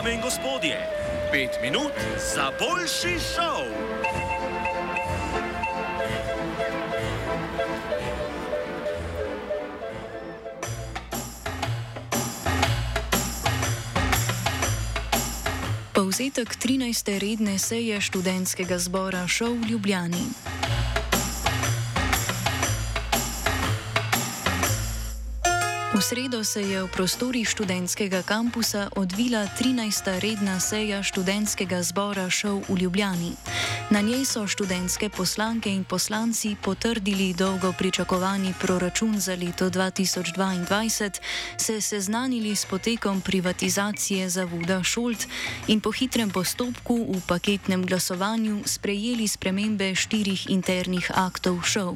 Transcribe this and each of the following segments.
Dame in gospodje, 5 minut za boljši šov. Povzetek 13. redne seje študentskega zbora ŠOU v Ljubljani. V sredo se je v prostorih študentskega kampusa odvila 13. redna seja študentskega zbora ŠOU v Ljubljani. Na njej so študentske poslanke in poslanci potrdili dolgo pričakovani proračun za leto 2022, se seznanili s potekom privatizacije zavoda Šolt in po hitrem postopku v paketnem glasovanju sprejeli spremembe 4 internih aktov ŠOU.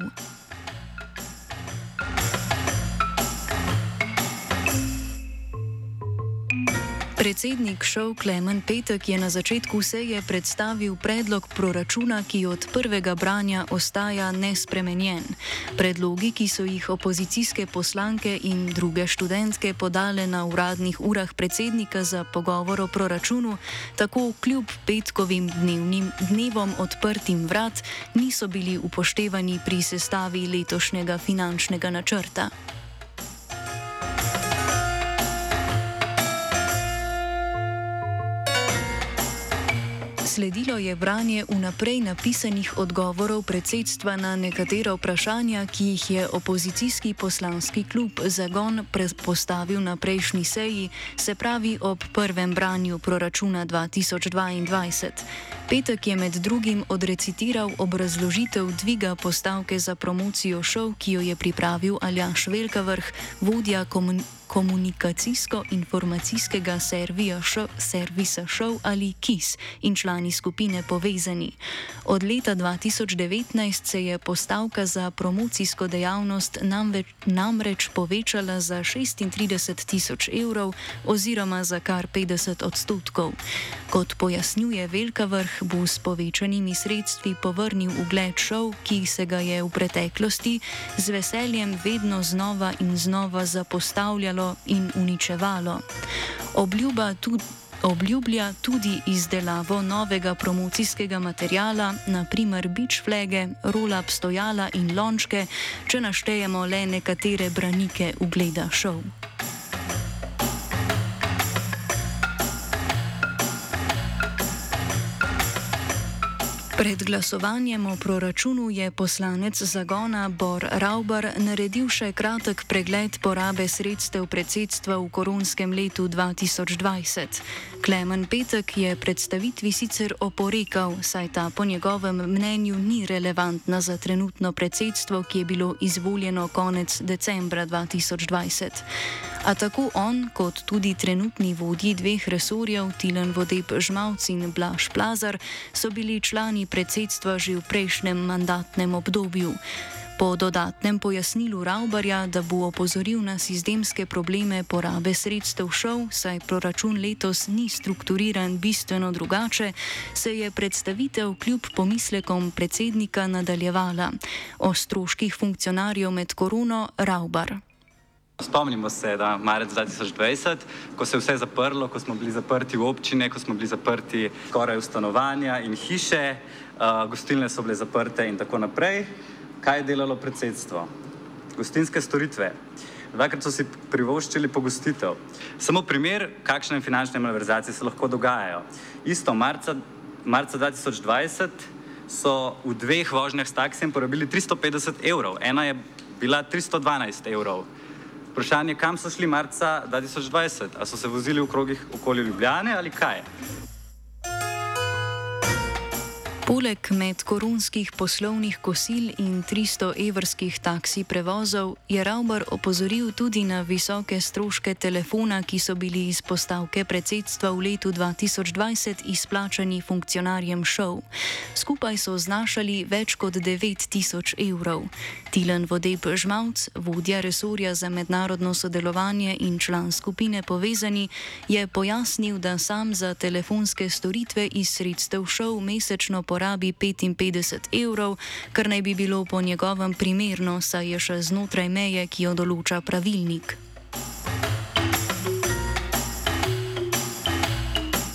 Predsednik ŠOU Klemen Petek je na začetku seje predstavil predlog proračuna, ki od prvega branja ostaja nespremenjen. Predlogi, ki so jih opozicijske poslanke in druge študentke podale na uradnih urah predsednika za pogovor o proračunu, tako kljub petkovim dnevom odprtim vrat niso bili upoštevani pri sestavi letošnjega finančnega načrta. Sledilo je branje vnaprej napisanih odgovorov predsedstva na nekatera vprašanja, ki jih je opozicijski poslanski klub Zagon postavil na prejšnji seji, se pravi ob prvem branju proračuna 2022. Petek je med drugim odrecitiral obrazložitev dviga postavke za promocijo ŠOU, ki jo je pripravil Aljaž Velkavrh, vodja komunikacijsko-informacijskega servisa ŠOU ali KIS in člani skupine Povezani. Od leta 2019 se je postavka za promocijsko dejavnost namreč povečala za 36 000 evrov oziroma za kar 50%. Kot pojasnjuje Velkavrh, bo s povečanimi sredstvi povrnil ugled ŠOU, ki se ga je v preteklosti z veseljem vedno znova in znova zapostavljalo in uničevalo. Obljublja tudi izdelavo novega promocijskega materiala, naprimer beach flage, roll-up stojala in lončke, če naštejemo le nekatere branike ugleda ŠOU. Pred glasovanjem o proračunu je poslanec Zagona Bor Ravbar naredil še kratek pregled porabe sredstev predsedstva v koronskem letu 2020. Klemen Petek je predstavitvi sicer oporekal, saj ta po njegovem mnenju ni relevantna za trenutno predsedstvo, ki je bilo izvoljeno konec decembra 2020. A tako on, kot tudi trenutni vodji dveh resorjev, Tilen Vodeb Žmavc in Blaž Plazar, so bili člani predsedstva že v prejšnjem mandatnem obdobju. Po dodatnem pojasnilu Ravbarja, da bo opozoril na sistemske probleme porabe sredstev ŠOU, saj proračun letos ni strukturiran bistveno drugače, se je predstavitev kljub pomislekom predsednika nadaljevala. O stroških funkcionarjev med korono Ravbar. Spomnimo se, da marec 2020, ko se je vse zaprlo, ko smo bili zaprti v občine, ko smo bili zaprti skoraj v stanovanja in hiše, gostilne so bile zaprte in tako naprej. Kaj je delalo predsedstvo? Gostinske storitve. Dvakrat so si privoščili pogostitev. Samo primer, kakšne finančne malverzacije se lahko dogajajo. Isto marca 2020 so v 2 vožnjah s taksijem porabili 350 evrov. Ena je bila 312 evrov. Vprašanje, kam so šli marca 2020? A so se vozili v krogih okoli Ljubljane ali kaj? Poleg medkoronskih poslovnih kosil in 300 evrskih taksi prevozov je Ravbar opozoril tudi na visoke stroške telefona, ki so bili iz postavke predsedstva v letu 2020 izplačani funkcionarjem ŠOU. Skupaj so znašali več kot 9000 evrov. Tilen Vodeb Žmavc, vodja resorja za mednarodno sodelovanje in član skupine Povezani, je pojasnil, da sam za telefonske storitve iz sredstev ŠOU mesečno porabi 55 evrov, kar naj bi bilo po njegovem primerno, saj je še znotraj meje, ki jo določa pravilnik.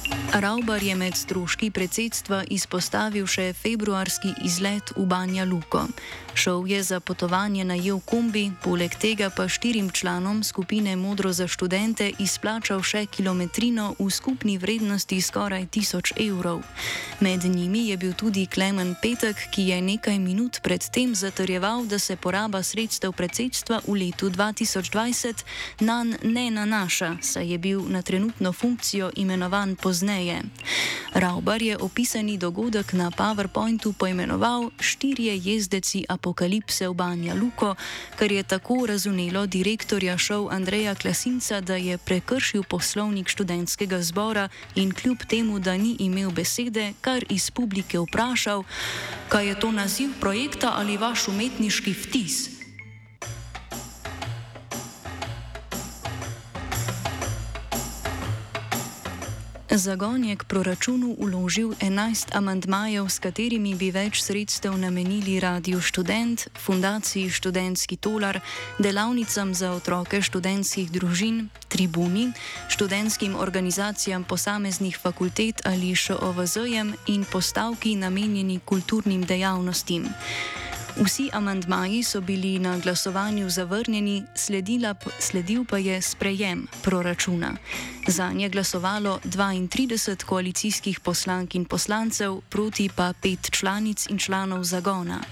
Ravbar je med stroški predsedstva izpostavil še februarski izlet v Banja Luko. Šov je za potovanje najel kombi, poleg tega pa 4 članom skupine Modro za študente izplačal še kilometrino v skupni vrednosti skoraj 1000 evrov. Med njimi je bil tudi Klemen Petek, ki je nekaj minut predtem zatrjeval, da se poraba sredstev predsedstva v letu 2020 nanj ne nanaša, saj je bil na trenutno funkcijo imenovan pozneje. Ravbar je opisani dogodek na PowerPointu poimenoval 4 jezdeci apokalipse v Banja Luko, kar je tako razumelo direktorja šov Andreja Klasinca, da je prekršil poslovnik študentskega zbora in kljub temu, da ni imel besede, kar iz publike vprašal, kaj je to naziv projekta ali vaš umetniški vtis. Zagon je k proračunu vložil 11 amandmajev, s katerimi bi več sredstev namenili Radiu Študent, Fundaciji Študentski tolar, delavnicam za otroke študentskih družin, Tribuni, študentskim organizacijam posameznih fakultet ali ŠOVZ-jem in postavki namenjeni kulturnim dejavnostim. Vsi amandmaji so bili na glasovanju zavrnjeni, sledil pa je sprejem proračuna. Zanj je glasovalo 32 koalicijskih poslank in poslancev, proti pa 5 članic in članov Zagona.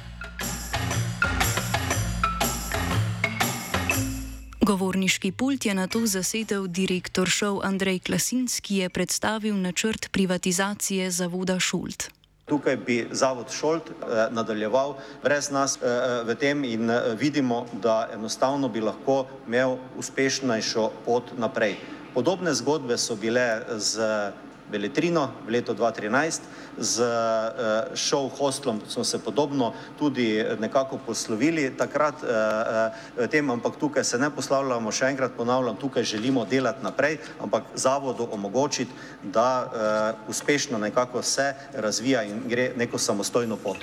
Govorniški pult je nato zasedel direktor šov Andrej Klasinc, ki je predstavil načrt privatizacije zavoda Šult. Tukaj bi zavod Šolt nadaljeval brez nas v tem in vidimo, da enostavno bi lahko imel uspešnejšo pot naprej. Podobne zgodbe so bile z Beletrino v letu 2013, z šov Hostlom smo se podobno tudi nekako poslovili takrat v tem, ampak tukaj se ne poslavljamo, še enkrat ponavljam, tukaj želimo delati naprej, ampak zavodu omogočiti, da uspešno nekako se razvija in gre neko samostojno pot.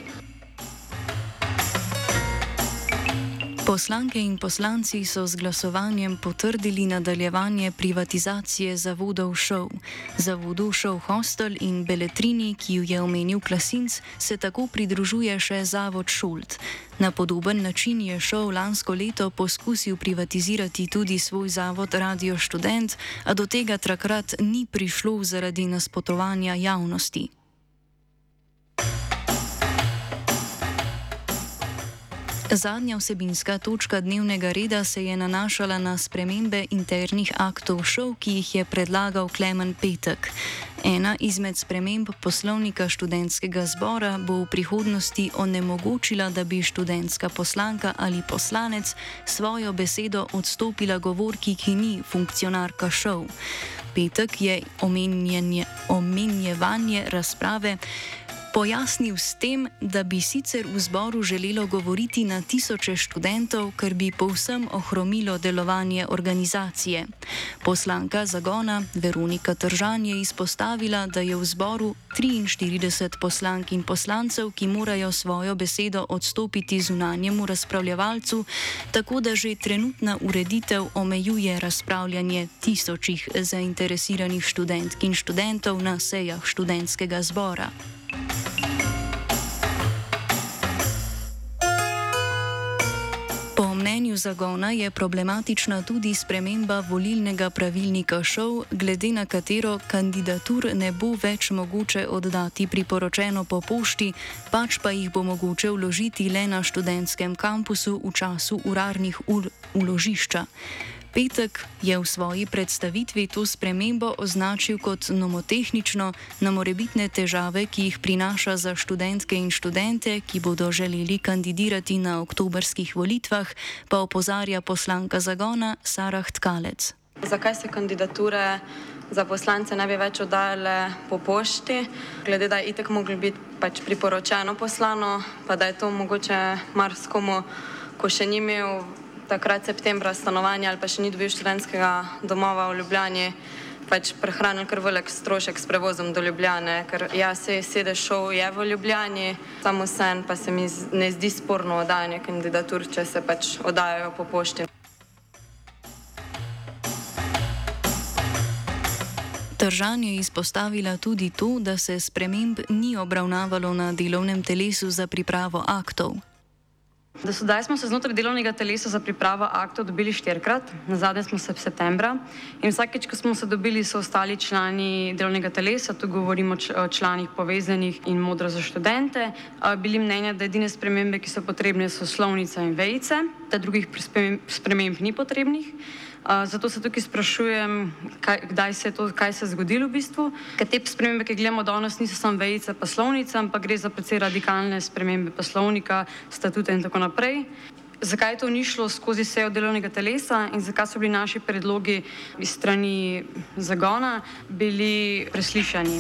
Poslanke in poslanci so z glasovanjem potrdili nadaljevanje privatizacije zavodov šov. Zavodu šov Hostel in Beletrini, ki ju je omenil Klasinc, se tako pridružuje še zavod Šult. Na podoben način je šov lansko leto poskusil privatizirati tudi svoj zavod Radio Študent, a do tega takrat ni prišlo zaradi nasprotovanja javnosti. Zadnja vsebinska točka dnevnega reda se je nanašala na spremembe internih aktov šov, ki jih je predlagal Klemen Petek. Ena izmed sprememb poslovnika študentskega zbora bo v prihodnosti onemogočila, da bi študentska poslanka ali poslanec svojo besedo odstopila govorki, ki ni funkcionarka šov. Petek je omenjevanje razprave pojasnil s tem, da bi sicer v zboru želelo govoriti na tisoče študentov, kar bi povsem ohromilo delovanje organizacije. Poslanka Zagona Veronika Tržan je izpostavila, da je v zboru 43 poslank in poslancev, ki morajo svojo besedo odstopiti zunanjemu razpravljalcu, tako da že trenutna ureditev omejuje razpravljanje tisočih zainteresiranih študentk in študentov na sejah študentskega zbora. Po mnenju Zagona je problematična tudi sprememba volilnega pravilnika šov, glede na katero kandidatur ne bo več mogoče oddati priporočeno po pošti, pač pa jih bo mogoče vložiti le na študentskem kampusu v času uradnih ur vložišča. Petek je v svoji predstavitvi to spremembo označil kot nomotehnično, na morebitne težave, ki jih prinaša za študentke in študente, ki bodo želeli kandidirati na oktobrskih volitvah, pa opozarja poslanka Zagona Sarah Tkalec. Zakaj se kandidature za poslance ne bi več oddajale po pošti, glede da je itak moglo biti pač priporočeno poslano, pa da je to mogoče marskomu, ko še ni imel takrat septembra stanovanja ali pa še ni dobil študentskega domova v Ljubljani, pač prehranil kar velik strošek s prevozom do Ljubljane, ker sedež šov je v Ljubljani, samo sen pa se mi ne zdi sporno oddajanje kandidatur, če se pač oddajajo po pošti. Tržan je izpostavila tudi to, da se sprememb ni obravnavalo na delovnem telesu za pripravo aktov. Do sedaj smo se znotraj delovnega telesa za pripravo aktov dobili 4-krat, nazadnje smo se septembra in vsakeč, ko smo se dobili, so ostali člani delovnega telesa, tu govorimo o članih povezanih in Modro za študente, bili mnenja, da edine spremembe, ki so potrebne, so slovnica in vejice, da drugih sprememb ni potrebnih. Zato se tukaj sprašujem, kaj se je zgodilo v bistvu, ker te spremembe, ki gledamo danes, niso samo vejice pa slovnica, ampak gre za precej radikalne spremembe poslovnika, statuta in tako naprej. Zakaj to ni šlo skozi sejo delovnega telesa in zakaj so bili naši predlogi iz strani Zagona bili preslišani?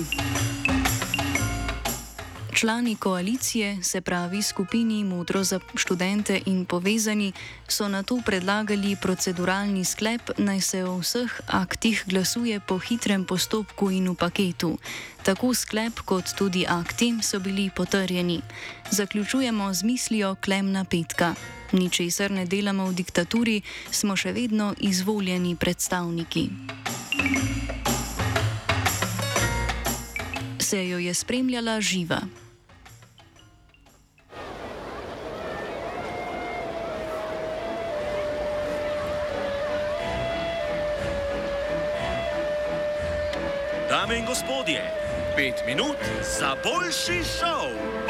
Člani koalicije, se pravi skupini Modro za študente in povezani, so nato predlagali proceduralni sklep, naj se o vseh aktih glasuje po hitrem postopku in v paketu. Tako sklep kot tudi akti so bili potrjeni. Zaključujemo z mislijo Klemna Petka. Ničesar ne delamo v diktaturi, smo še vedno izvoljeni predstavniki. Sejo je spremljala Živa. Dame in gospodje, 5 minut za boljši šov.